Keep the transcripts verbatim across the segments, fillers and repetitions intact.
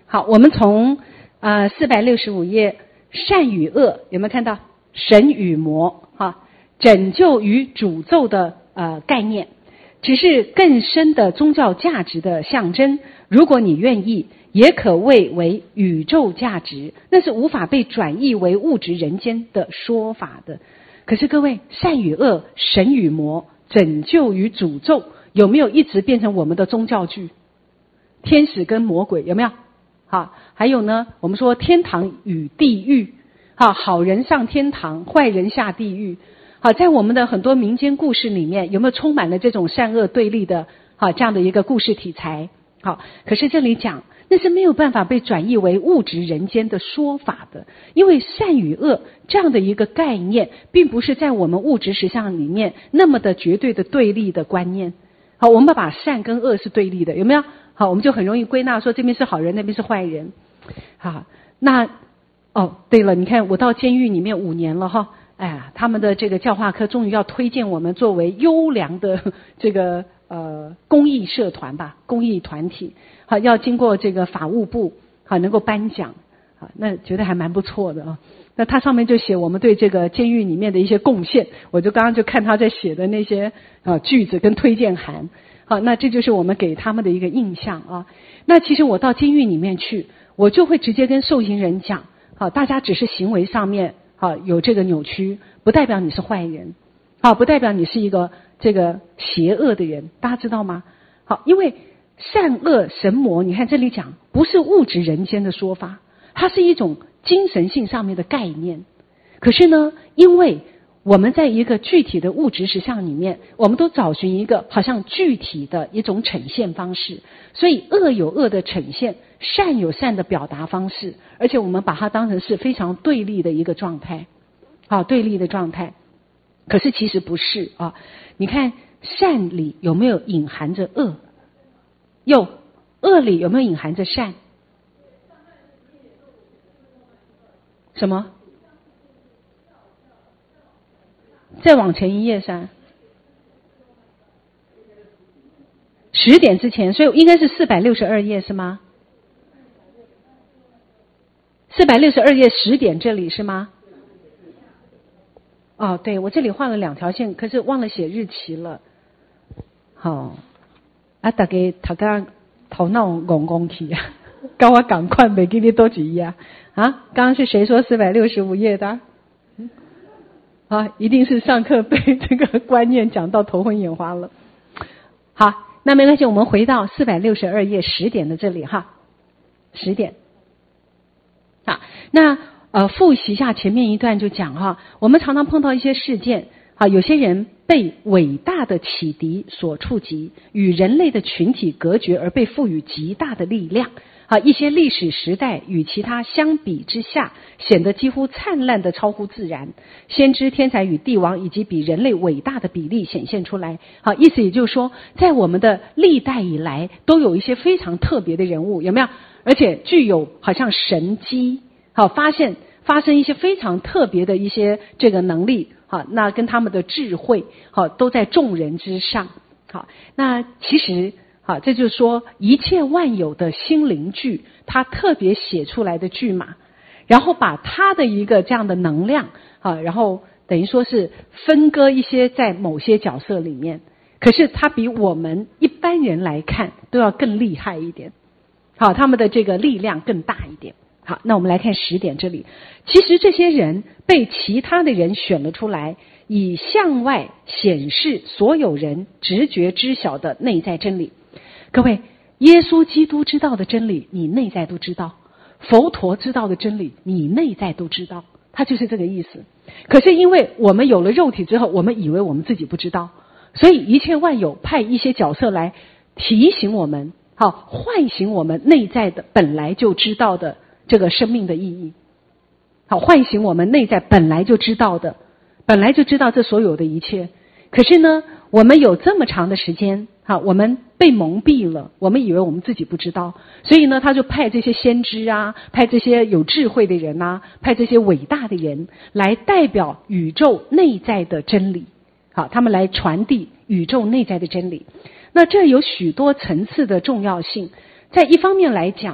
好，我们从呃四百六十五页善与恶有没有看到神与魔哈，拯救与诅咒的呃概念，只是更深的宗教价值的象征。如果你愿意，也可谓为宇宙价值，那是无法被转译为物质人间的说法的。可是各位，善与恶、神与魔、拯救与诅咒，有没有一直变成我们的宗教剧？天使跟魔鬼有没有？好，还有呢，我们说天堂与地狱，好，好人上天堂，坏人下地狱。好，在我们的很多民间故事里面，有没有充满了这种善恶对立的好这样的一个故事题材？好，可是这里讲那是没有办法被转译为物质人间的说法的，因为善与恶这样的一个概念，并不是在我们物质实相里面那么的绝对的对立的观念。好，我们把善跟恶是对立的，有没有？好，我们就很容易归纳说这边是好人，那边是坏人。好，那哦，对了，你看我到监狱里面五年了哈。哎呀，他们的这个教化科终于要推荐我们作为优良的这个呃公益社团吧，公益团体，好，要经过这个法务部好能够颁奖，好，那觉得还蛮不错的啊。那他上面就写我们对这个监狱里面的一些贡献，我就刚刚就看他在写的那些啊句子跟推荐函，好，那这就是我们给他们的一个印象啊。那其实我到监狱里面去，我就会直接跟受刑人讲，好，大家只是行为上面好有这个扭曲，不代表你是坏人，好，不代表你是一个这个邪恶的人，大家知道吗？好，因为善恶神魔，你看这里讲不是物质人间的说法，它是一种精神性上面的概念。可是呢，因为我们在一个具体的物质实相里面，我们都找寻一个好像具体的一种呈现方式，所以恶有恶的呈现，善有善的表达方式，而且我们把它当成是非常对立的一个状态，好，对立的状态。可是其实不是啊，你看善里有没有隐含着恶？有，恶里有没有隐含着善？什么？再往前一页噻，十点之前，所以应该是四百六十二页是吗？四百六十二页十点这里是吗？哦，对，我这里画了两条线，可是忘了写日期了。好，啊，大家大家头脑戆戆去啊，跟我赶快没给你多几页啊！啊，刚刚是谁说四百六十五页的？啊，一定是上课被这个观念讲到头昏眼花了。好，那没关系，我们回到四百六十二页十点的这里哈，十点。好，那呃复习一下前面一段就讲哈，我们常常碰到一些事件啊，有些人被伟大的启迪所触及，与人类的群体隔绝而被赋予极大的力量。啊，一些历史时代与其他相比之下，显得几乎灿烂的超乎自然。先知、天才与帝王以及比人类伟大的比例显现出来。好，意思也就是说，在我们的历代以来，都有一些非常特别的人物，有没有？而且具有好像神机，好，发现发生一些非常特别的一些这个能力，好，那跟他们的智慧，好，都在众人之上。好，那其实。好，这就是说一切万有的心灵剧，他特别写出来的剧码，然后把他的一个这样的能量啊，然后等于说是分割一些在某些角色里面，可是他比我们一般人来看都要更厉害一点，好，他们的这个力量更大一点。好，那我们来看十点这里，其实这些人被其他的人选了出来，以向外显示所有人直觉知晓的内在真理。各位，耶稣基督知道的真理，你内在都知道；佛陀知道的真理，你内在都知道。他就是这个意思。可是因为我们有了肉体之后，我们以为我们自己不知道，所以一切万有派一些角色来提醒我们，好，唤醒我们内在的本来就知道的这个生命的意义。好，唤醒我们内在本来就知道的，本来就知道这所有的一切。可是呢，我们有这么长的时间，好，我们被蒙蔽了，我们以为我们自己不知道，所以呢，他就派这些先知啊，派这些有智慧的人啊，派这些伟大的人来代表宇宙内在的真理，好，他们来传递宇宙内在的真理。那这有许多层次的重要性，在一方面来讲，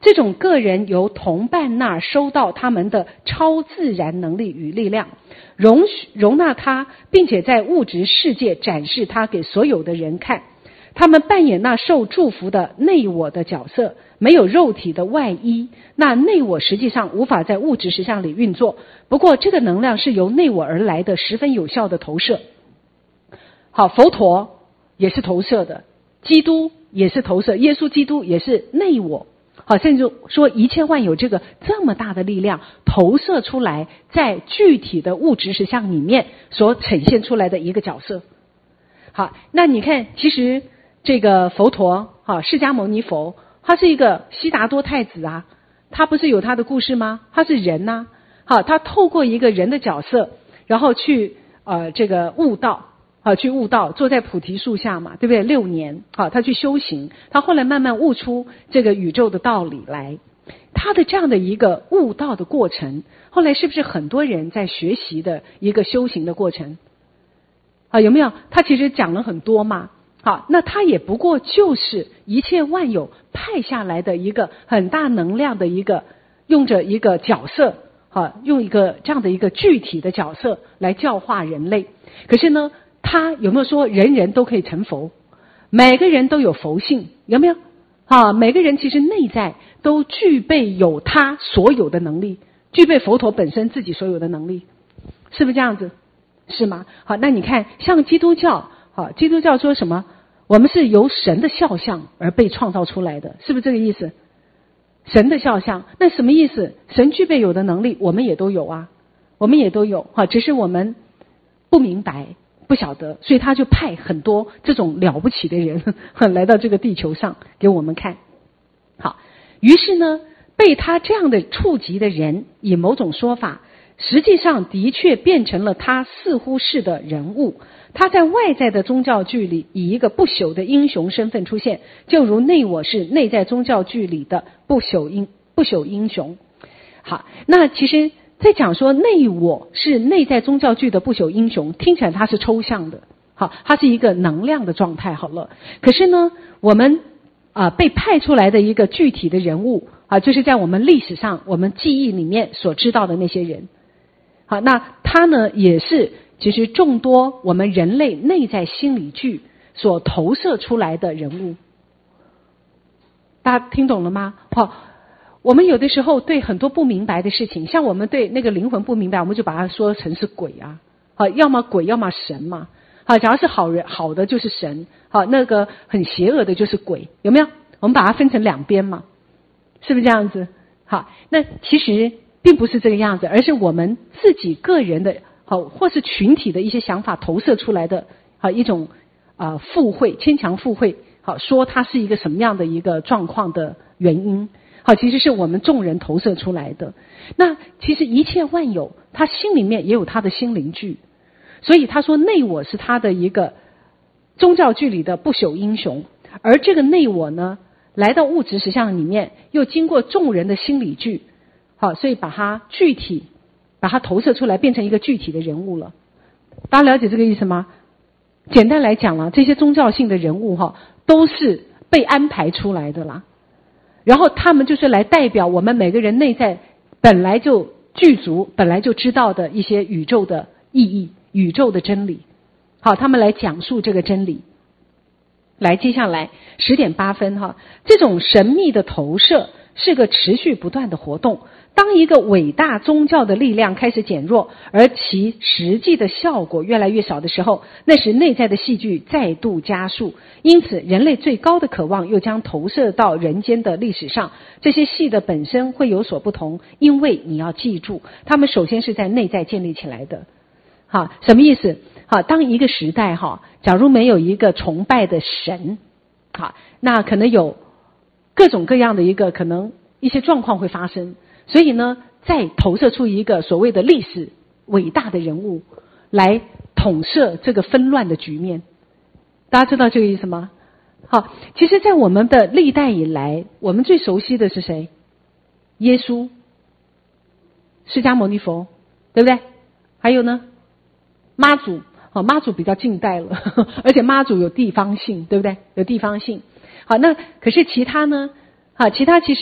这种个人由同伴那儿收到他们的超自然能力与力量，容许容纳他，并且在物质世界展示他给所有的人看。他们扮演那受祝福的内我的角色，没有肉体的外衣，那内我实际上无法在物质实相里运作。不过这个能量是由内我而来的，十分有效的投射。好，佛陀也是投射的，基督也是投射，耶稣基督也是内我。好，甚至说一切万有这个这么大的力量投射出来，在具体的物质实相里面所呈现出来的一个角色。好，那你看，其实这个佛陀，好，释迦牟尼佛，他是一个悉达多太子啊，他不是有他的故事吗？他是人呐、啊，好，他透过一个人的角色，然后去呃这个悟道。啊，去悟道，坐在菩提树下嘛，对不对？六年，好，他去修行，他后来慢慢悟出这个宇宙的道理来。他的这样的一个悟道的过程，后来是不是很多人在学习的一个修行的过程？啊，有没有？他其实讲了很多嘛。好，那他也不过就是一切万有派下来的一个很大能量的一个，用着一个角色，啊，用一个这样的一个具体的角色来教化人类。可是呢，他有没有说人人都可以成佛？每个人都有佛性，有没有？啊，每个人其实内在都具备有他所有的能力，具备佛陀本身自己所有的能力，是不是这样子？是吗？好，那你看，像基督教，好，基督教说什么？我们是由神的肖像而被创造出来的，是不是这个意思？神的肖像，那什么意思？神具备有的能力，我们也都有啊，我们也都有，好，只是我们不明白。不晓得，所以他就派很多这种了不起的人来到这个地球上给我们看。好，于是呢，被他这样的触及的人，以某种说法，实际上的确变成了他似乎是的人物。他在外在的宗教剧里以一个不朽的英雄身份出现，就如内我是内在宗教剧里的不朽英不朽英雄。好，那其实在讲说内我是内在宗教剧的不朽英雄，听起来它是抽象的，好，它是一个能量的状态好了。可是呢，我们啊、呃、被派出来的一个具体的人物啊，就是在我们历史上我们记忆里面所知道的那些人。好，那他呢也是其实众多我们人类内在心理剧所投射出来的人物。大家听懂了吗？好。我们有的时候对很多不明白的事情，像我们对那个灵魂不明白，我们就把它说成是鬼啊，好，要么鬼，要么神嘛，好，假如是好人，好的就是神，好，那个很邪恶的就是鬼，有没有？我们把它分成两边嘛，是不是这样子？好，那其实并不是这个样子，而是我们自己个人的，好，或是群体的一些想法投射出来的，好一种啊、呃、附会，牵强附会，好，说它是一个什么样的一个状况的原因。好，其实是我们众人投射出来的。那其实一切万有，他心里面也有他的心灵剧，所以他说内我是他的一个宗教剧里的不朽英雄，而这个内我呢，来到物质实相里面，又经过众人的心理剧，好，所以把它具体，把它投射出来，变成一个具体的人物了。大家了解这个意思吗？简单来讲了，这些宗教性的人物哈，都是被安排出来的啦。然后他们就是来代表我们每个人内在本来就具足、本来就知道的一些宇宙的意义、宇宙的真理。好，他们来讲述这个真理。来，接下来十点八分哈，这种神秘的投射是个持续不断的活动。当一个伟大宗教的力量开始减弱，而其实际的效果越来越少的时候，那时内在的戏剧再度加速。因此，人类最高的渴望又将投射到人间的历史上。这些戏的本身会有所不同，因为你要记住，他们首先是在内在建立起来的。好，什么意思？好，当一个时代哈，假如没有一个崇拜的神，好，那可能有各种各样的一个可能一些状况会发生。所以呢，再投射出一个所谓的历史伟大的人物来统摄这个纷乱的局面。大家知道这个意思吗？好，其实在我们的历代以来，我们最熟悉的是谁？耶稣、释迦牟尼佛，对不对？还有呢，妈祖。好，妈祖比较近代了，呵呵，而且妈祖有地方性，对不对？有地方性。好，那可是其他呢？好，其他其实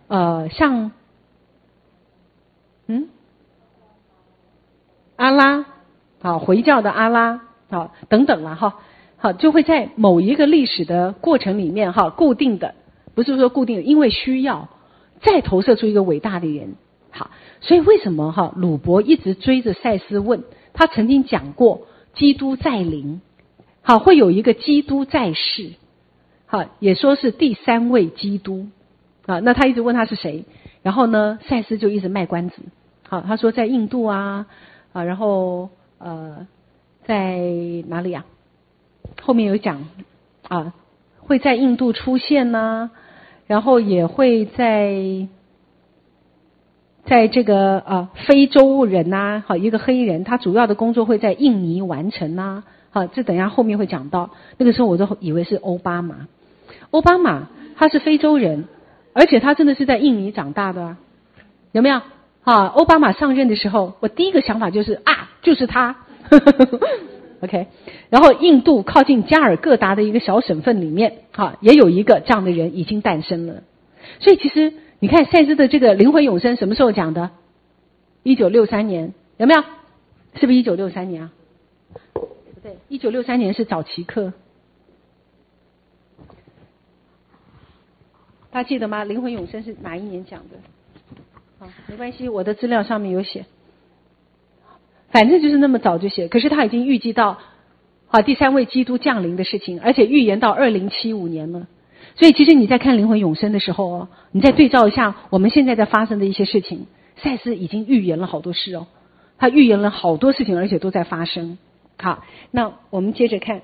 呃，像嗯阿拉，好回教的阿拉，好等等啦哈，好就会在某一个历史的过程里面哈，固定的不是说固定的，因为需要再投射出一个伟大的人。好，所以为什么哈鲁伯一直追着赛斯问？他曾经讲过，基督在临，好会有一个基督在世，好也说是第三位基督啊。那他一直问他是谁，然后呢，赛斯就一直卖关子。好，他说在印度啊啊，然后呃在哪里啊？后面有讲啊，会在印度出现呢、啊，然后也会在。在这个啊非洲人呐、啊，好一个黑人，他主要的工作会在印尼完成呐、啊，好这等一下后面会讲到。那个时候我都以为是奥巴马，奥巴马他是非洲人，而且他真的是在印尼长大的啊，有没有？啊，奥巴马上任的时候，我第一个想法就是啊，就是他。OK， 然后印度靠近加尔各答的一个小省份里面，哈，也有一个这样的人已经诞生了。所以其实。你看赛斯的这个灵魂永生什么时候讲的？一九六三年，有没有？是不是一九六三年啊？不对，一九六三年是早期课。大家记得吗？灵魂永生是哪一年讲的？好，没关系，我的资料上面有写。反正就是那么早就写，可是他已经预计到好第三位基督降临的事情，而且预言到二零七五年了。所以其实你在看灵魂永生的时候哦，你再对照一下我们现在在发生的一些事情，赛斯已经预言了好多事哦，他预言了好多事情，而且都在发生。好，那我们接着看。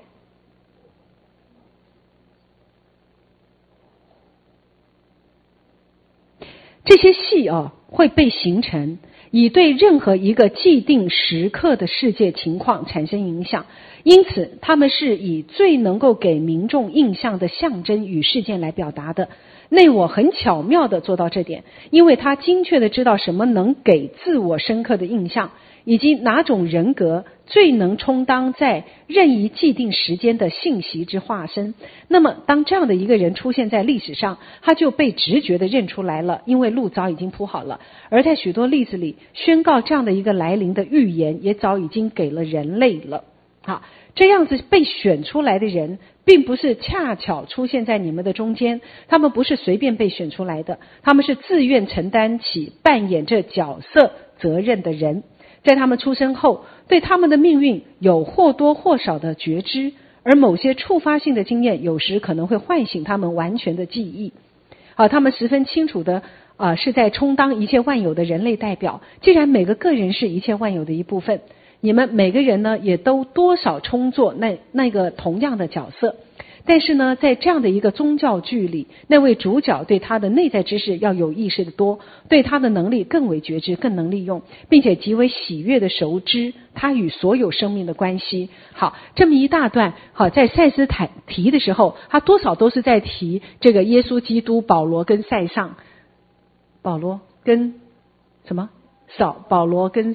这些戏哦会被形成，以对任何一个既定时刻的世界情况产生影响，因此他们是以最能够给民众印象的象征与事件来表达的。内我很巧妙地做到这点，因为他精确地知道什么能给自我深刻的印象，以及哪种人格最能充当在任意既定时间的信息之化身。那么当这样的一个人出现在历史上，他就被直觉地认出来了，因为路早已经铺好了。而在许多例子里，宣告这样的一个来临的预言也早已经给了人类了。好，这样子被选出来的人并不是恰巧出现在你们的中间，他们不是随便被选出来的，他们是自愿承担起扮演这角色责任的人。在他们出生后，对他们的命运有或多或少的觉知，而某些触发性的经验有时可能会唤醒他们完全的记忆。好，他们十分清楚的啊、呃，是在充当一切万有的人类代表。既然每个个人是一切万有的一部分，你们每个人呢也都多少充作那那个同样的角色。但是呢，在这样的一个宗教剧里，那位主角对他的内在知识要有意识的多，对他的能力更为觉知，更能利用，并且极为喜悦的熟知他与所有生命的关系。好，这么一大段，好，在赛斯提的时候，他多少都是在提这个耶稣基督、保罗跟塞尚，保罗跟什么？扫保罗跟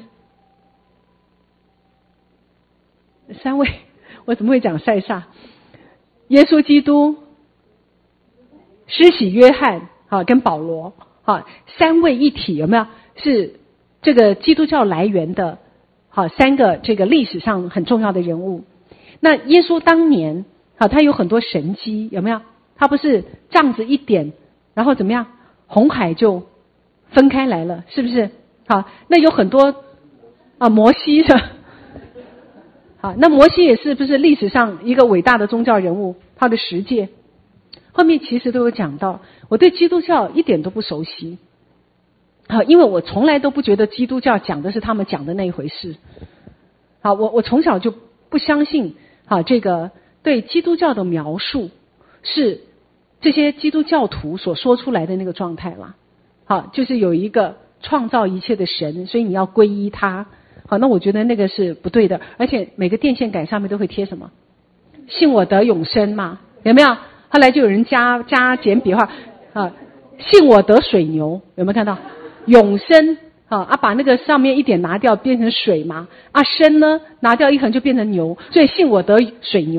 三位，我怎么会讲塞尚？耶稣基督、施洗约翰啊，跟保罗啊，三位一体，有没有？是这个基督教来源的，好，三个这个历史上很重要的人物。那耶稣当年啊，他有很多神迹，有没有？他不是杖子一点，然后怎么样，红海就分开来了，是不是？好，那有很多啊，摩西的。好，那摩西也是不是历史上一个伟大的宗教人物？他的十诫后面其实都有讲到。我对基督教一点都不熟悉，好，因为我从来都不觉得基督教讲的是他们讲的那一回事。好，我我从小就不相信，好，这个对基督教的描述是这些基督教徒所说出来的那个状态啦。好，就是有一个创造一切的神，所以你要皈依他。好，那我觉得那个是不对的，而且每个电线杆上面都会贴什么？信我得永生嘛，有没有？后来就有人加加简笔画啊，信我得水牛，有没有看到？永生啊啊，把那个上面一点拿掉，变成水嘛。啊，生呢拿掉一横就变成牛，所以信我得水牛。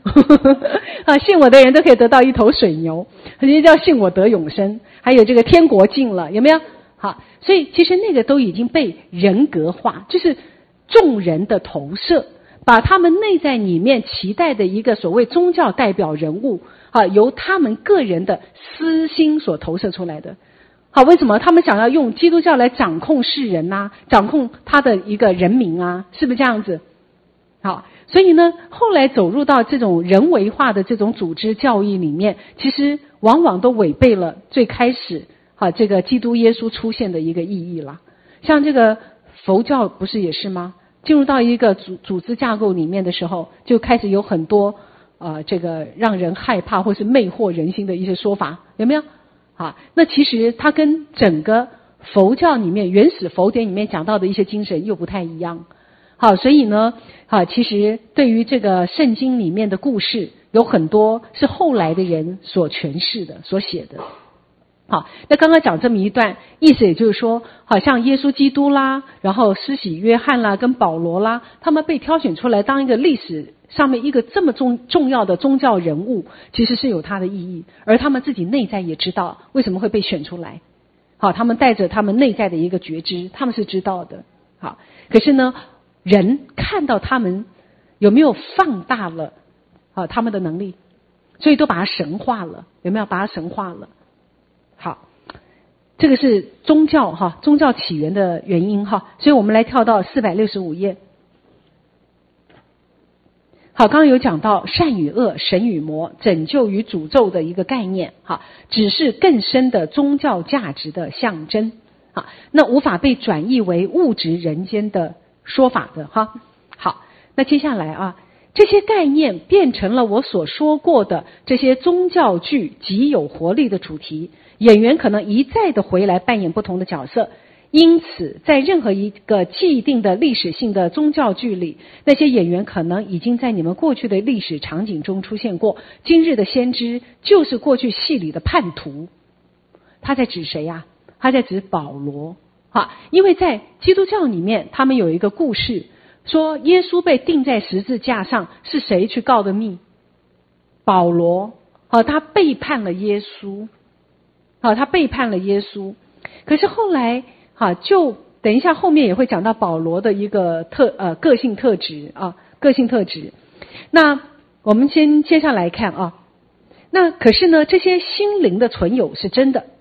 啊，信我的人都可以得到一头水牛，直接叫信我得永生。还有这个天国近了，有没有？好，所以其实那个都已经被人格化，就是众人的投射，把他们内在里面期待的一个所谓宗教代表人物啊，由他们个人的私心所投射出来的。好，为什么他们想要用基督教来掌控世人啊，掌控他的一个人民啊，是不是这样子？好，所以呢，后来走入到这种人为化的这种组织教义里面，其实往往都违背了最开始好这个基督耶稣出现的一个意义啦。像这个佛教不是也是吗？进入到一个组组织架构里面的时候，就开始有很多呃这个让人害怕或是魅惑人心的一些说法，有没有？好，那其实它跟整个佛教里面原始佛典里面讲到的一些精神又不太一样。好，所以呢，好，其实对于这个圣经里面的故事，有很多是后来的人所诠释的、所写的。好，那刚刚讲这么一段，意思也就是说，好像耶稣基督啦，然后施洗约翰啦，跟保罗啦，他们被挑选出来当一个历史上面一个这么重重要的宗教人物，其实是有它的意义，而他们自己内在也知道为什么会被选出来。好，他们带着他们内在的一个觉知，他们是知道的。好，可是呢，人看到他们有没有放大了啊他们的能力，所以都把它神化了，有没有把它神化了？好，这个是宗教哈，宗教起源的原因哈，所以我们来跳到四百六十五页。好，刚刚有讲到善与恶、神与魔、拯救与诅咒的一个概念哈，只是更深的宗教价值的象征啊，那无法被转译为物质人间的说法的哈。好，那接下来啊，这些概念变成了我所说过的这些宗教剧极有活力的主题，演员可能一再的回来扮演不同的角色。因此在任何一个既定的历史性的宗教剧里，那些演员可能已经在你们过去的历史场景中出现过。今日的先知就是过去戏里的叛徒。他在指谁呀、啊？他在指保罗啊，因为在基督教里面他们有一个故事，说耶稣被钉在十字架上，是谁去告的密？保罗啊，他背叛了耶稣啊，他背叛了耶稣。可是后来好，就等一下后面也会讲到保罗的一个特呃个性特质啊，个性特质。那我们先接下来看啊，那可是呢，这些心灵的存有是真的。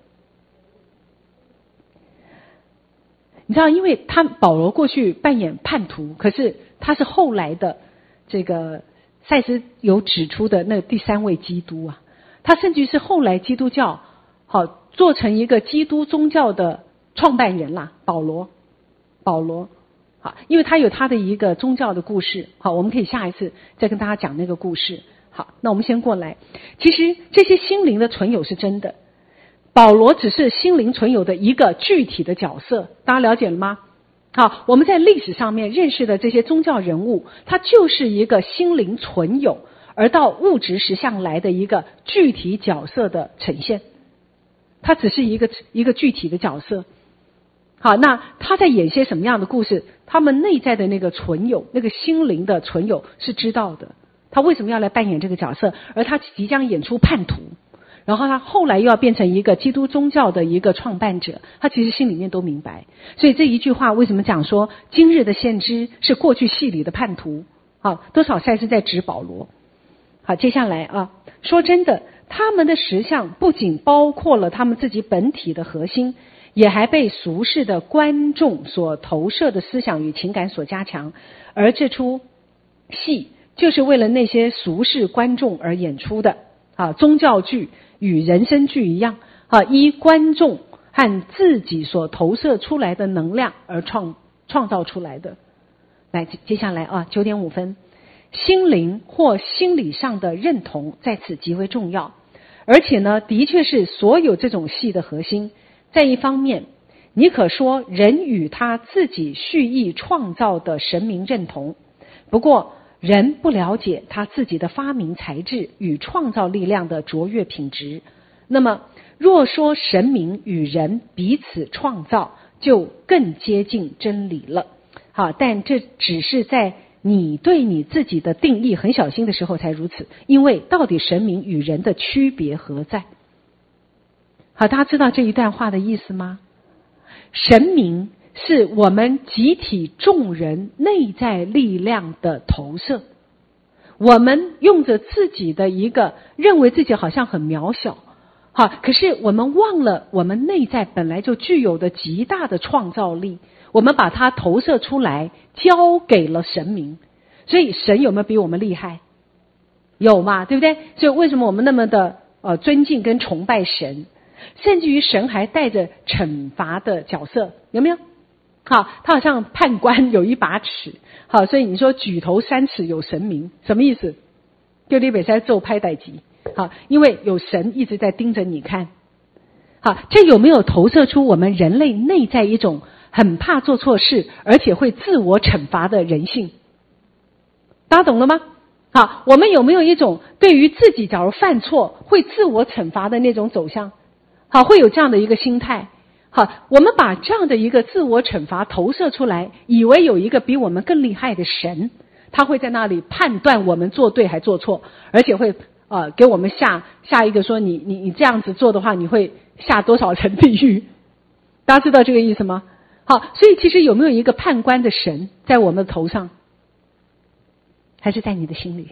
你知道，因为他保罗过去扮演叛徒，可是他是后来的这个赛斯有指出的那第三位基督啊，他甚至是后来基督教好做成一个基督宗教的创办人啦，保罗，保罗，好，因为他有他的一个宗教的故事，好，我们可以下一次再跟大家讲那个故事。好，那我们先过来，其实这些心灵的存有是真的，保罗只是心灵存有的一个具体的角色，大家了解了吗？好，我们在历史上面认识的这些宗教人物，他就是一个心灵存有，而到物质实相来的一个具体角色的呈现，他只是一个一个具体的角色。好，那他在演些什么样的故事？他们内在的那个存有，那个心灵的存有是知道的。他为什么要来扮演这个角色？而他即将演出叛徒，然后他后来又要变成一个基督宗教的一个创办者，他其实心里面都明白。所以这一句话为什么讲说今日的先知是过去戏里的叛徒？好，多少赛是在指保罗。好，接下来啊，说真的，他们的实相不仅包括了他们自己本体的核心，也还被俗世的观众所投射的思想与情感所加强，而这出戏就是为了那些俗世观众而演出的啊，宗教剧与人生剧一样啊，依观众和自己所投射出来的能量而创创造出来的。来，接下来啊，九点五分，心灵或心理上的认同在此极为重要，而且呢，的确是所有这种戏的核心。在一方面，你可说人与他自己蓄意创造的神明认同，不过人不了解他自己的发明才智与创造力量的卓越品质。那么若说神明与人彼此创造，就更接近真理了。好，但这只是在你对你自己的定义很小心的时候才如此，因为到底神明与人的区别何在？好，大家知道这一段话的意思吗？神明是我们集体众人内在力量的投射，我们用着自己的一个认为自己好像很渺小，好，可是我们忘了我们内在本来就具有的极大的创造力，我们把它投射出来交给了神明。所以神有没有比我们厉害？有嘛，对不对？所以为什么我们那么的呃尊敬跟崇拜神，甚至于神还带着惩罚的角色，有没有？好，他好像判官有一把尺，好，所以你说举头三尺有神明，什么意思？就你北在做拍代级，好，因为有神一直在盯着你看。好，这有没有投射出我们人类内在一种很怕做错事，而且会自我惩罚的人性？大家懂了吗？好，我们有没有一种对于自己假如犯错会自我惩罚的那种走向？好，会有这样的一个心态。好，我们把这样的一个自我惩罚投射出来，以为有一个比我们更厉害的神，他会在那里判断我们做对还做错，而且会呃给我们下下一个说你你你这样子做的话，你会下多少层地狱？大家知道这个意思吗？好，所以其实有没有一个判官的神在我们的头上，还是在你的心里？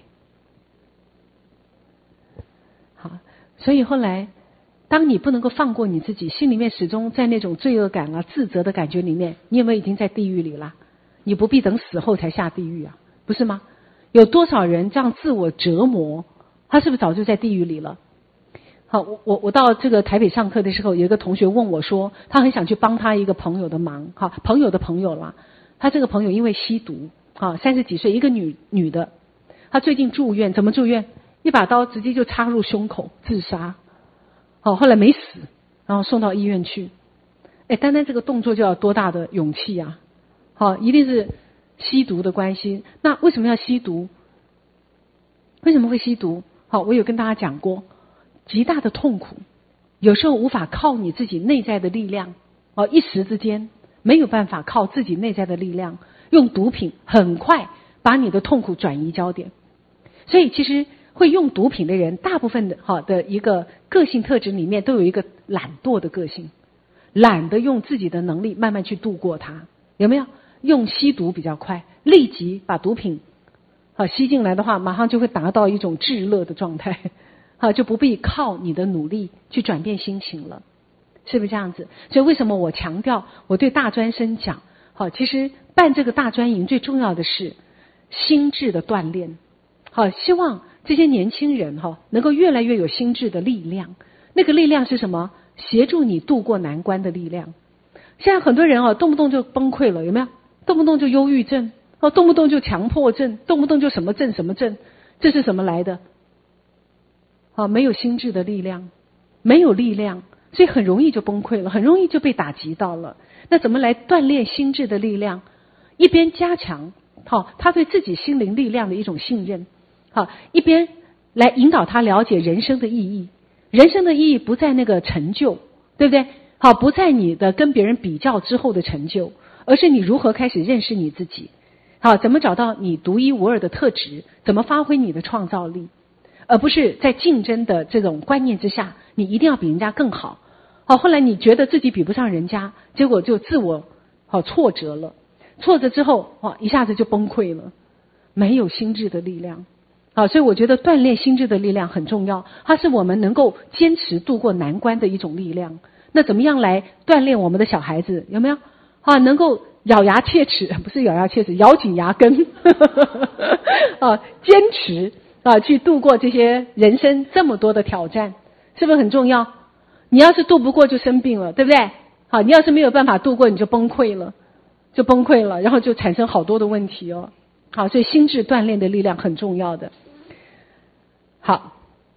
好，所以后来当你不能够放过你自己，心里面始终在那种罪恶感啊、自责的感觉里面，你有没有已经在地狱里了？你不必等死后才下地狱啊，不是吗？有多少人这样自我折磨，他是不是早就在地狱里了？好，我我我到这个台北上课的时候，有一个同学问我说，他很想去帮他一个朋友的忙，哈，朋友的朋友啦，他这个朋友因为吸毒，哈，三十几岁，一个女女的，她最近住院，怎么住院？一把刀直接就插入胸口自杀。好，后来没死，然后送到医院去。哎，单单这个动作就要多大的勇气啊！好，一定是吸毒的关系。那为什么要吸毒？为什么会吸毒？好，我有跟大家讲过，极大的痛苦，有时候无法靠你自己内在的力量，哦，一时之间没有办法靠自己内在的力量，用毒品很快把你的痛苦转移焦点。所以其实会用毒品的人，大部分的好的一个个性特质里面都有一个懒惰的个性，懒得用自己的能力慢慢去度过它，有没有？用吸毒比较快，立即把毒品好吸进来的话，马上就会达到一种至乐的状态，好，就不必靠你的努力去转变心情了，是不是这样子？所以为什么我强调我对大专生讲，好，其实办这个大专营最重要的是心智的锻炼，好，希望这些年轻人哈能够越来越有心智的力量。那个力量是什么？协助你度过难关的力量。现在很多人啊，动不动就崩溃了，有没有？动不动就忧郁症，哦，动不动就强迫症，动不动就什么症什么症，这是什么来的？啊，没有心智的力量，没有力量，所以很容易就崩溃了，很容易就被打击到了。那怎么来锻炼心智的力量？一边加强好他对自己心灵力量的一种信任，好，一边来引导他了解人生的意义。人生的意义不在那个成就，对不对？好，不在你的跟别人比较之后的成就，而是你如何开始认识你自己。好，怎么找到你独一无二的特质，怎么发挥你的创造力，而不是在竞争的这种观念之下，你一定要比人家更好。好，后来你觉得自己比不上人家，结果就自我好挫折了，挫折之后哇，一下子就崩溃了，没有心智的力量。好，所以我觉得锻炼心智的力量很重要，它是我们能够坚持度过难关的一种力量。那怎么样来锻炼我们的小孩子？有没有？啊，能够咬牙切齿，不是咬牙切齿，咬紧牙根啊，坚持啊，去度过这些人生这么多的挑战，是不是很重要？你要是度不过就生病了，对不对？好，你要是没有办法度过，你就崩溃了，就崩溃了，然后就产生好多的问题哦。好，所以心智锻炼的力量很重要的。好，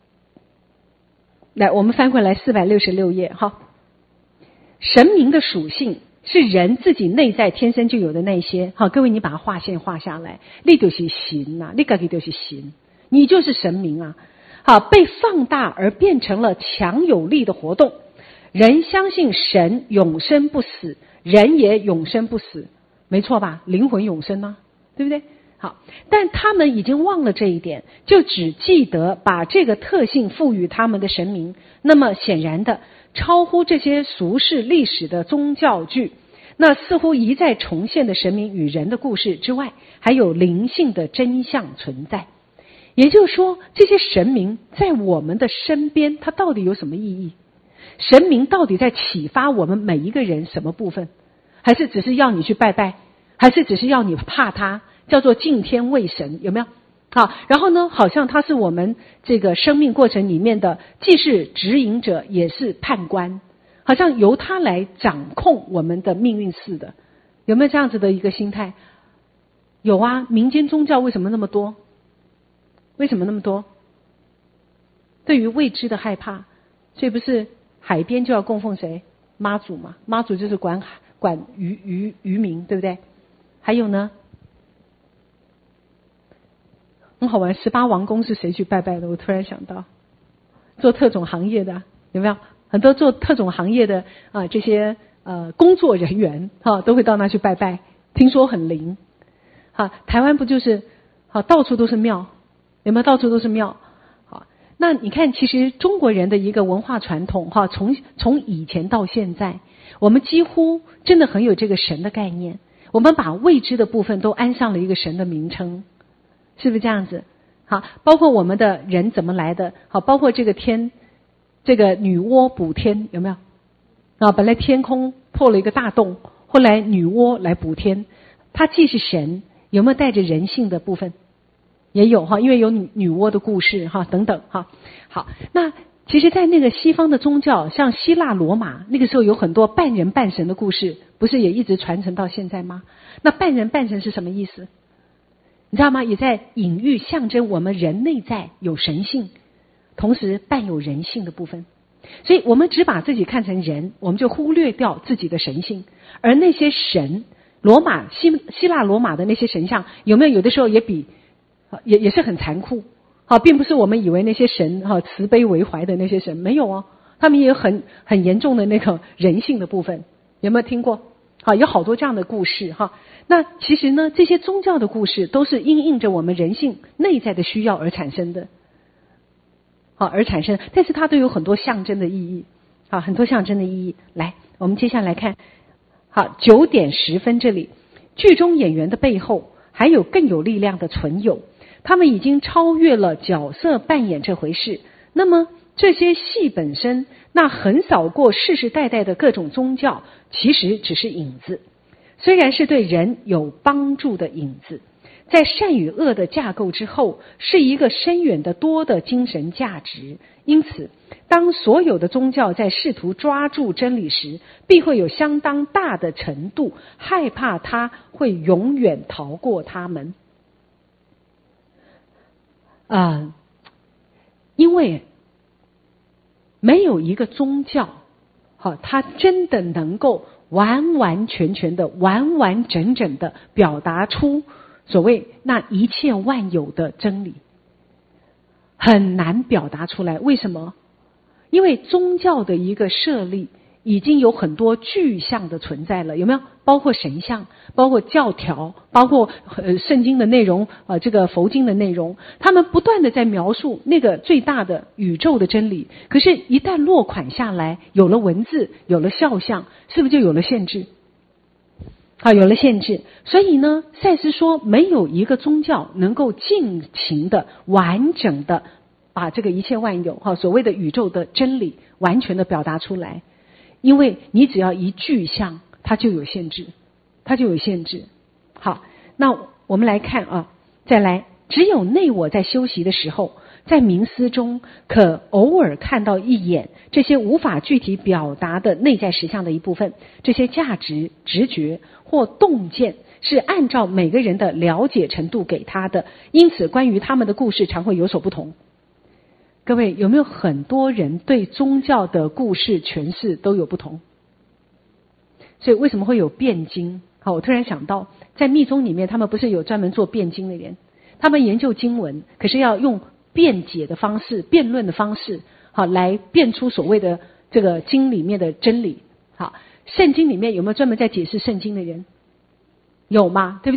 来，我们翻过来四百六十六页哈。神明的属性是人自己内在天生就有的那些。好，各位你把它画线画下来，你就是神啊，你自己就是神，你就是神明啊。好，被放大而变成了强有力的活动。人相信神永生不死，人也永生不死，没错吧？灵魂永生啊，对不对？ 好，但他们已经忘了这一点，就只记得把这个特性赋予他们的神明。那么显然的，超乎这些俗世历史的宗教剧，那似乎一再重现的神明与人的故事之外，还有灵性的真相存在。也就是说，这些神明在我们的身边，它到底有什么意义？神明到底在启发我们每一个人什么部分？还是只是要你去拜拜？还是只是要你怕他？叫做敬天畏神，有没有？好，然后呢，好像他是我们这个生命过程里面的，既是指引者，也是判官，好像由他来掌控我们的命运似的。有没有这样子的一个心态？有啊，民间宗教为什么那么多？为什么那么多？对于未知的害怕，所以不是海边就要供奉谁？妈祖嘛，妈祖就是管管渔渔渔民，对不对？还有呢？很好玩，十八王公是谁去拜拜的？我突然想到，做特种行业的有没有？很多做特种行业的啊、呃，这些呃工作人员哈、啊，都会到那去拜拜，听说很灵。哈、啊，台湾不就是好、啊、到处都是庙，有没有？到处都是庙。好，那你看，其实中国人的一个文化传统哈、啊，从从以前到现在，我们几乎真的很有这个神的概念，我们把未知的部分都安上了一个神的名称。是不是这样子？好，包括我们的人怎么来的？好，包括这个天，这个女娲补天有没有？啊，本来天空破了一个大洞，后来女娲来补天，她既是神，有没有带着人性的部分？也有哈，因为有女女娲的故事哈，等等哈。好，那其实，在那个西方的宗教，像希腊罗马那个时候有很多半人半神的故事，不是也一直传承到现在吗？那半人半神是什么意思？你知道吗？也在隐喻象征我们人内在有神性，同时伴有人性的部分。所以我们只把自己看成人，我们就忽略掉自己的神性。而那些神，罗马希希腊罗马的那些神像，有没有有的时候也比也也是很残酷？好，并不是我们以为那些神哈慈悲为怀的那些神，没有哦，他们也有很很严重的那个人性的部分。有没有听过？好，有好多这样的故事哈。那其实呢，这些宗教的故事都是因应着我们人性内在的需要而产生的，好而产生，但是它都有很多象征的意义，好，很多象征的意义。来，我们接下来看，好，九点十分这里，剧中演员的背后还有更有力量的存有，他们已经超越了角色扮演这回事。那么这些戏本身，那横扫过世世代代的各种宗教，其实只是影子。虽然是对人有帮助的影子，在善与恶的架构之后，是一个深远的多的精神价值。因此，当所有的宗教在试图抓住真理时，必会有相当大的程度害怕它会永远逃过他们。啊、呃，因为没有一个宗教，好，它真的能够完完全全的、完完整整的表达出所谓那一切万有的真理，很难表达出来。为什么？因为宗教的一个设立已经有很多具象的存在了，有没有？包括神像，包括教条，包括呃圣经的内容，呃这个佛经的内容，他们不断的在描述那个最大的宇宙的真理。可是，一旦落款下来，有了文字，有了肖像，是不是就有了限制？好，有了限制。所以呢，赛斯说，没有一个宗教能够尽情的、完整的把这个一切万有，哈，所谓的宇宙的真理，完全的表达出来。因为你只要一具象，它就有限制，它就有限制。好，那我们来看啊，再来，只有内我在修习的时候，在冥思中可偶尔看到一眼这些无法具体表达的内在实相的一部分，这些价值、直觉或洞见是按照每个人的了解程度给他的，因此关于他们的故事常会有所不同。各位，有没有很多人对宗教的故事诠释都有不同？所以为什么会有辩经？好，我突然想到，在密宗里面，他们不是有专门做辩经的人，他们研究经文，可是要用辩解的方式、辩论的方式，好来辩出所谓的这个经里面的真理。好，圣经里面有没有专门在解释圣经的人？有吗？对不对？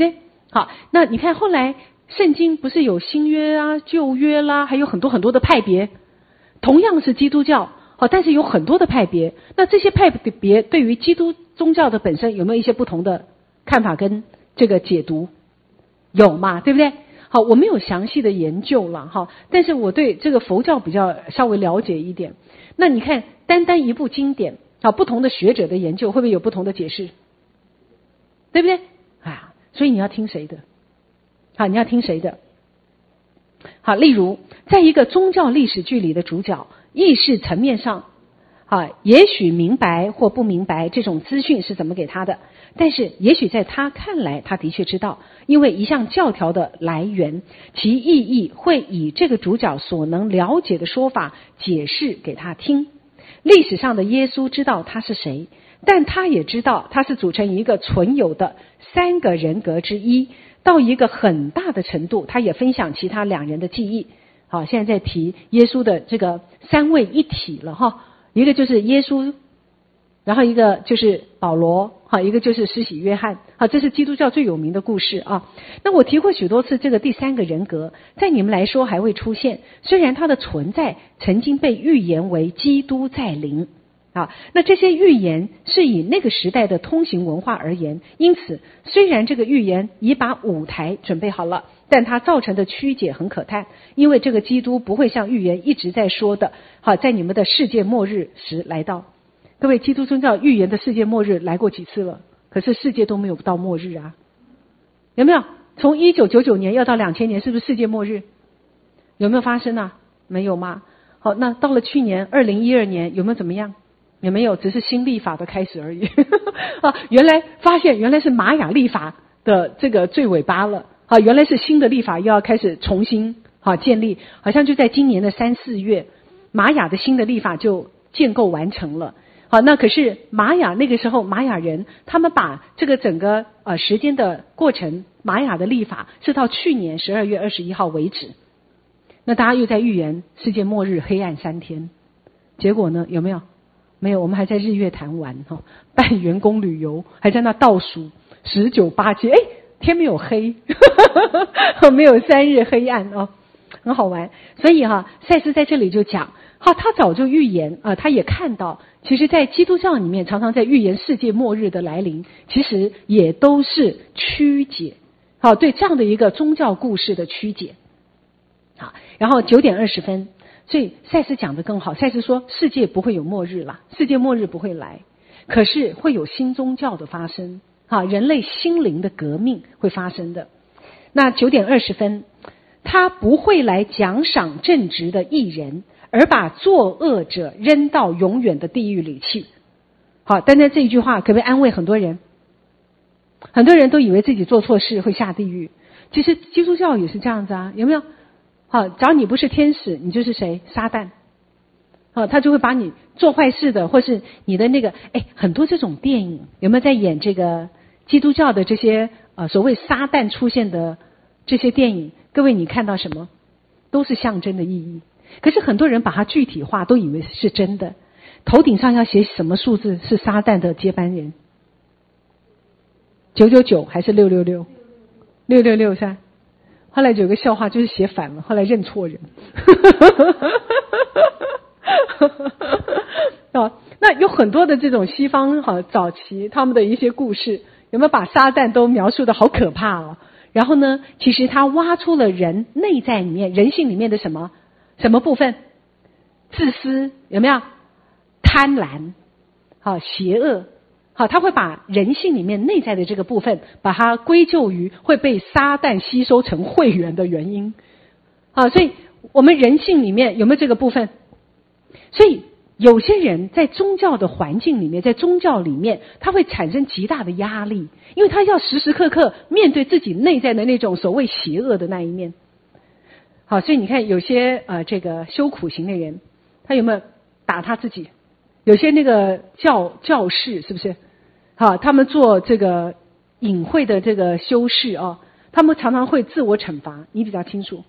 好，那你看后来圣经不是有新约啊、旧约啦，还有很多很多的派别，同样是基督教，好，但是有很多的派别。那这些派别对于基督宗教的本身有没有一些不同的看法跟这个解读？有嘛，对不对？好，我没有详细的研究了哈，但是我对这个佛教比较稍微了解一点。那你看，单单一部经典，好，不同的学者的研究会不会有不同的解释？对不对？啊，所以你要听谁的？好，你要听谁的？好，例如在一个宗教历史剧里的主角，意识层面上，啊，也许明白或不明白这种资讯是怎么给他的，但是也许在他看来，他的确知道，因为一项教条的来源，其意义会以这个主角所能了解的说法解释给他听。历史上的耶稣知道他是谁，但他也知道他是组成一个存有的三个人格之一，到一个很大的程度，他也分享其他两人的记忆。好，现在在提耶稣的这个三位一体了哈，一个就是耶稣，然后一个就是保罗，好，一个就是施洗约翰，好，这是基督教最有名的故事啊。那我提过许多次，这个第三个人格在你们来说还未出现，虽然它的存在曾经被预言为基督在临。啊，那这些预言是以那个时代的通行文化而言，因此虽然这个预言已把舞台准备好了，但它造成的曲解很可叹，因为这个基督不会像预言一直在说的，好，在你们的世界末日时来到。各位，基督宗教预言的世界末日来过几次了？可是世界都没有到末日啊，有没有？从一九九九年要到两千年，是不是世界末日？有没有发生啊？没有吗？好，那到了去年二零一二年，有没有怎么样？也没有，只是新历法的开始而已啊！原来发现原来是玛雅历法的这个最尾巴了啊！原来是新的历法又要开始重新啊建立，好像就在今年的三四月，玛雅的新的历法就建构完成了。好，那可是玛雅那个时候玛雅人他们把这个整个呃时间的过程，玛雅的历法是到去年十二月二十一号为止。那大家又在预言世界末日黑暗三天，结果呢有没有？没有，我们还在日月潭玩哈，办员工旅游，还在那倒数十九八七，哎，天没有黑，没有三日黑暗哦，很好玩。所以哈，赛斯在这里就讲，好，他早就预言啊、呃，他也看到，其实，在基督教里面，常常在预言世界末日的来临，其实也都是曲解，好，对这样的一个宗教故事的曲解。好，然后九点二十分。所以赛斯讲得更好，赛斯说世界不会有末日啦，世界末日不会来，可是会有新宗教的发生，啊，人类心灵的革命会发生的。那九点二十分，他不会来奖赏正直的义人，而把作恶者扔到永远的地狱里去。好，单单这一句话可不可以安慰很多人？很多人都以为自己做错事会下地狱，其实基督教也是这样子啊，有没有？好，只要你不是天使，你就是谁？撒旦。好，他就会把你做坏事的，或是你的那个，哎，很多这种电影有没有在演这个基督教的这些呃所谓撒旦出现的这些电影？各位，你看到什么？都是象征的意义。可是很多人把它具体化，都以为是真的。头顶上要写什么数字是撒旦的接班人？九九九还是六六六？六六六是吧？后来有个笑话，就是写反了，后来认错人。啊，那有很多的这种西方好早期他们的一些故事，有没有把撒旦都描述的好可怕哦？然后呢，其实他挖出了人内在里面人性里面的什么什么部分？自私，有没有？贪婪，好，邪恶。好，他会把人性里面内在的这个部分，把它归咎于会被撒旦吸收成会员的原因。好，所以我们人性里面有没有这个部分？所以有些人在宗教的环境里面，在宗教里面，他会产生极大的压力，因为他要时时刻刻面对自己内在的那种所谓邪恶的那一面。好，所以你看有些呃这个修苦行的人，他有没有打他自己？有些那个教教士是不是？好，他们做这个隐晦的这个修士啊，他们常常会自我惩罚。你比较清楚？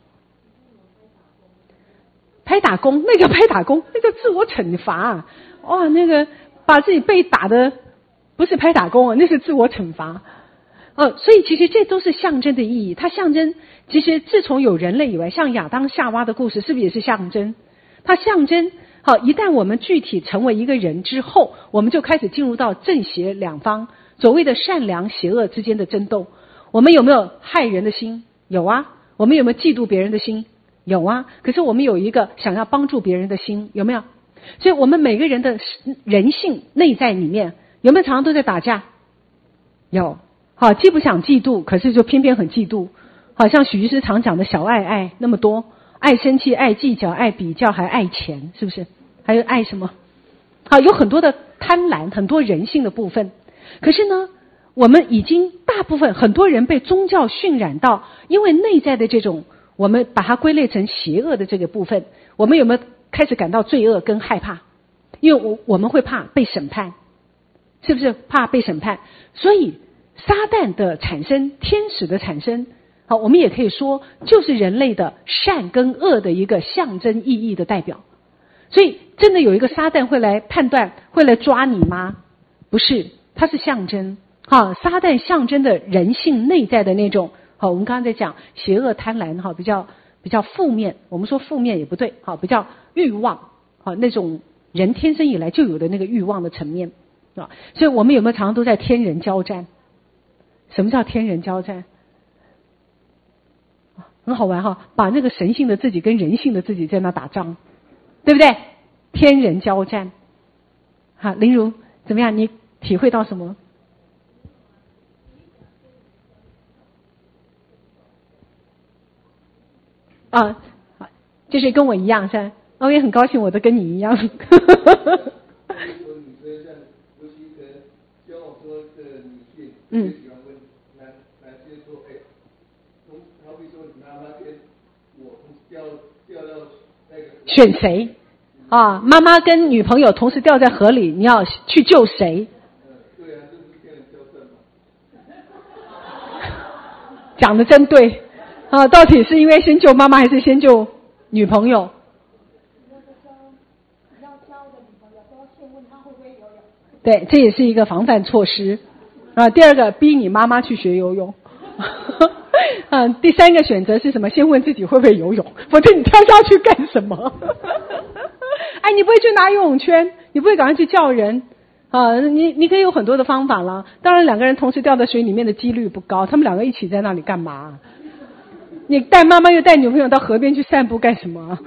拍打工，那叫拍打工，那叫自我惩罚啊！哇，那个把自己被打的不是拍打工啊，那是自我惩罚哦，所以其实这都是象征的意义。它象征，其实自从有人类以外，像亚当夏娃的故事，是不是也是象征？它象征，好，一旦我们具体成为一个人之后，我们就开始进入到正邪两方，所谓的善良邪恶之间的争斗。我们有没有害人的心？有啊。我们有没有嫉妒别人的心？有啊。可是我们有一个想要帮助别人的心，有没有？所以我们每个人的人性内在里面，有没有常常都在打架？有。好，既不想嫉妒，可是就偏偏很嫉妒。好像许医师常讲的小爱爱那么多，爱生气、爱计较、爱比较，还爱钱，是不是？还有爱什么？好，有很多的贪婪，很多人性的部分。可是呢，我们已经大部分很多人被宗教渲染到，因为内在的这种，我们把它归类成邪恶的这个部分，我们有没有开始感到罪恶跟害怕？因为我我们会怕被审判，是不是怕被审判？所以撒旦的产生，天使的产生，好，我们也可以说就是人类的善跟恶的一个象征意义的代表。所以真的有一个撒旦会来判断，会来抓你吗？不是，它是象征。好，撒旦象征的人性内在的那种，好，我们刚刚在讲邪恶贪婪，好，比较比较负面，我们说负面也不对，好，比较欲望，好，那种人天生以来就有的那个欲望的层面啊。所以我们有没有常常都在天人交战？什么叫天人交战？很好玩哈，把那个神性的自己跟人性的自己在那打仗，对不对？天人交战。好，林如怎么样？你体会到什么？啊，就是跟我一样，是吧？我也很高兴，我都跟你一样。嗯。选谁啊？妈妈跟女朋友同时掉在河里，你要去救谁？对啊，这不是天人交战吗？讲得真对啊！到底是因为先救妈妈，还是先救女朋友？对，这也是一个防范措施啊。第二个，逼你妈妈去学游泳。嗯，第三个选择是什么？先问自己会不会游泳，否则你跳下去干什么？哎，你不会去拿游泳圈，你不会赶快去叫人啊？你你可以有很多的方法啦。当然，两个人同时掉在水里面的几率不高，他们两个一起在那里干嘛？你带妈妈又带女朋友到河边去散步干什么？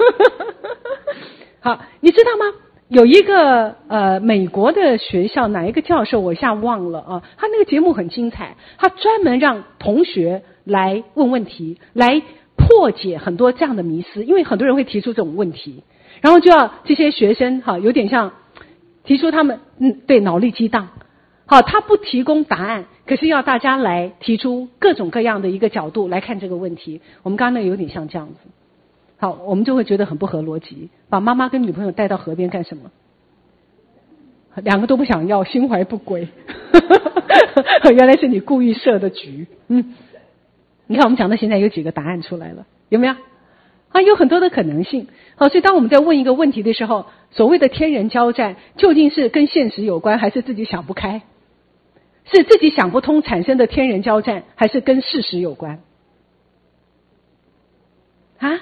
好，你知道吗？有一个呃美国的学校哪一个教授我一下忘了啊，他那个节目很精彩，他专门让同学来问问题，来破解很多这样的迷思，因为很多人会提出这种问题，然后就要这些学生哈，有点像提出他们嗯对脑力激荡，好，他不提供答案，可是要大家来提出各种各样的一个角度来看这个问题。我们刚刚那个有点像这样子。好，我们就会觉得很不合逻辑，把妈妈跟女朋友带到河边干什么？两个都不想要，心怀不轨。原来是你故意设的局。嗯，你看我们讲到现在有几个答案出来了，有没有？啊，有很多的可能性。好，所以当我们在问一个问题的时候，所谓的天人交战，究竟是跟现实有关，还是自己想不开？是自己想不通产生的天人交战，还是跟事实有关？啊？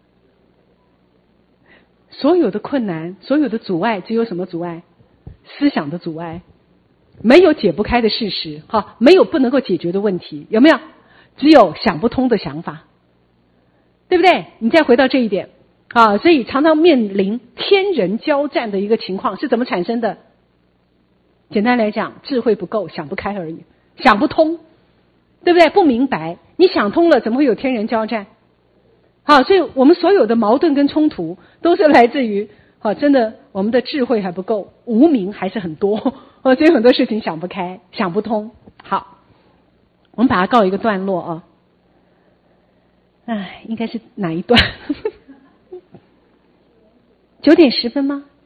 所有的困难，所有的阻碍，只有什么阻碍？思想的阻碍。没有解不开的事实，哈，没有不能够解决的问题，有没有？只有想不通的想法，对不对？你再回到这一点啊，所以常常面临天人交战的一个情况是怎么产生的？简单来讲，智慧不够，想不开而已，想不通，对不对？不明白，你想通了，怎么会有天人交战？好，所以我们所有的矛盾跟冲突都是来自于，好，真的我们的智慧还不够，无明还是很多，所以很多事情想不开，想不通。好，我们把它告一个段落啊。哎，应该是哪一段？九点十分吗？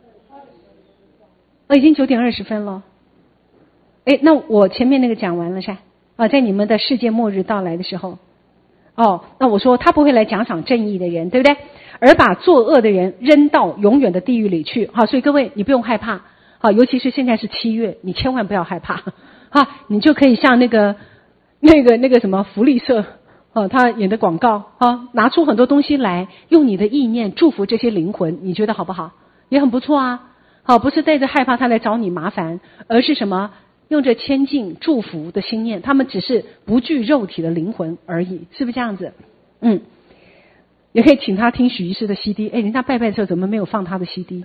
哦，已经九点二十分了。哎，那我前面那个讲完了噻？啊，在你们的世界末日到来的时候。哦，那我说他不会来奖赏正义的人，对不对？而把作恶的人扔到永远的地狱里去。好，所以各位你不用害怕。好，尤其是现在是七月，你千万不要害怕。 啊，你就可以像那个那个那个什么福利社哦，他演的广告啊，拿出很多东西来，用你的意念祝福这些灵魂，你觉得好不好？也很不错啊。好，不是带着害怕他来找你麻烦，而是什么？用着谦敬祝福的心念，他们只是不具肉体的灵魂而已，是不是这样子？嗯，也可以请他听许医师的 C D。哎，人家拜拜的时候怎么没有放他的 C D？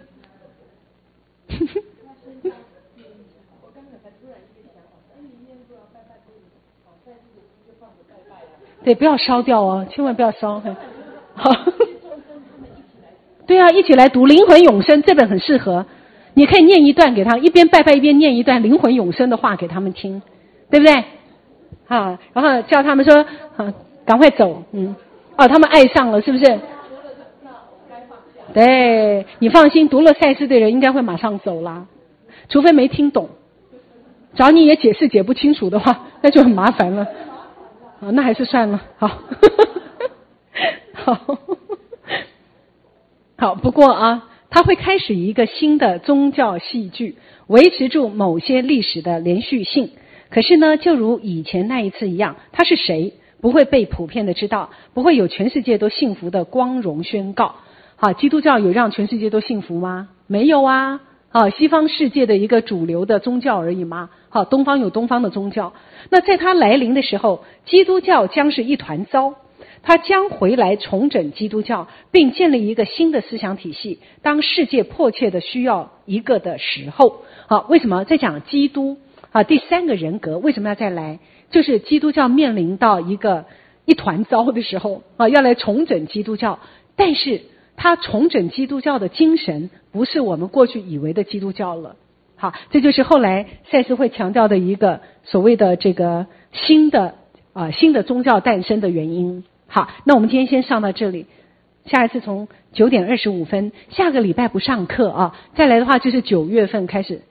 对，不要烧掉哦，千万不要烧。好，对啊，一起来读《灵魂永生》这本很适合。你可以念一段给他，一边拜拜一边念一段灵魂永生的话给他们听，对不对？啊，然后叫他们说，啊，赶快走，嗯，哦，他们爱上了，是不是？对，你放心，读了赛斯的人应该会马上走啦，除非没听懂，找你也解释解不清楚的话，那就很麻烦了。啊，那还是算了，好，好，好，不过啊。他会开始一个新的宗教戏剧，维持住某些历史的连续性。可是呢，就如以前那一次一样，他是谁不会被普遍的知道，不会有全世界都幸福的光荣宣告。好，基督教有让全世界都幸福吗？没有啊。好，西方世界的一个主流的宗教而已嘛。好，东方有东方的宗教。那在他来临的时候，基督教将是一团糟。他将回来重整基督教，并建立一个新的思想体系，当世界迫切的需要一个的时候。好，为什么在讲基督啊？第三个人格为什么要再来？就是基督教面临到一个一团糟的时候啊，要来重整基督教。但是他重整基督教的精神不是我们过去以为的基督教了。好，这就是后来赛斯会强调的一个所谓的这个新的啊新的宗教诞生的原因。好，那我们今天先上到这里，下一次从九点二十五分，下个礼拜不上课啊，再来的话就是九月份开始